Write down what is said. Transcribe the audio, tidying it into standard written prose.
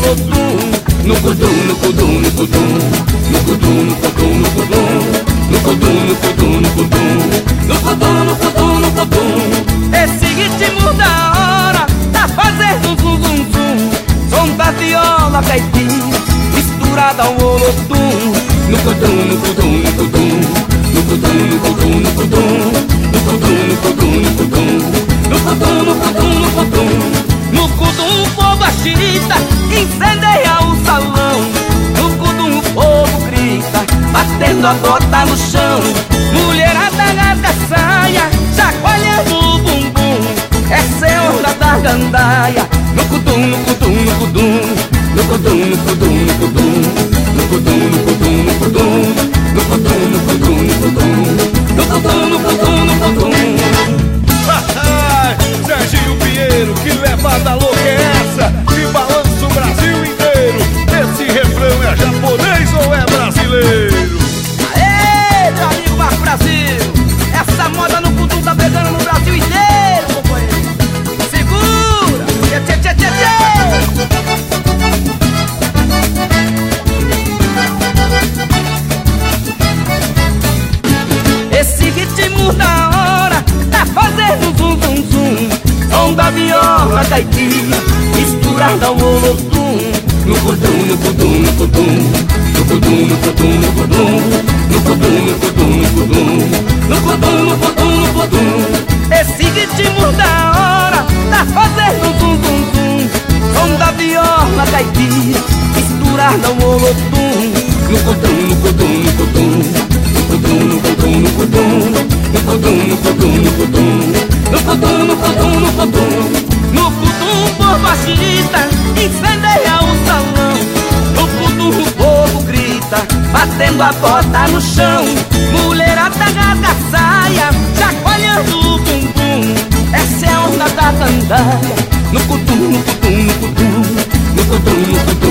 olodum. No cudum, no cudum, no cudum. No cudum, no cudum, no cudum. No cudum, no cudum, no cudum. No cudum, no cudum, no cudum. Esse ritmo da hora tá fazendo zum zum zum. Som da viola caipira misturada ao olodum. No cudum, no cudum, no cudum. No cudum, no cudum, no cudum. No cudum, no cudum, no cudum. No cudum, no cudum, no cudum. No cudum o povo agita, incendeia o salão. No cudum o povo grita, batendo a bota no chão. Mulherada rasga a saia, chacoalhando o bumbum. Essa é hora da gandaia. No cudum, no cudum, no cudum. No cudum, no cudum, no cudum. No cudum, no cudum, no cudum. No cudum, no cudum, no cudum. No cudum, no cudum, no cudum. Serginho Pinheiro, que levada louca é essa? Que balança o Brasil inteiro. Esse refrão é japonês ou é brasileiro? Aê, meu amigo Marco Brasil! Essa moda no cudum tá pegando no Brasil inteiro, companheiro. Segura! Tchê, tchê, tchê, tchê, tchê. Esse ritmo da hora tá fazendo zum zum zum. Som da viola caipira misturada ao olodum. No cudum, no cudum, no cudum. No cudum, no cudum, no cudum. No cudum, no cudum, no cudum. No cudum, no cudum, no cudum. Esse ritmo da hora tá fazendo zum zum zum. Som da viola caipira misturada ao olodum. No cudum, no cudum, no cudum. No cudum, no cudum, no cudum. No cudum, no cudum, no cudum. No cudum, no cudum, no cudum. No cudum o povo agita, incendeia o salão. No cudum o povo grita, batendo a bota no chão. Mulherada rasga a saia, chacoalhando o bumbum. Essa é a onda da gandaia. No cudum, no cudum, no cudum. No cudum, no cudum.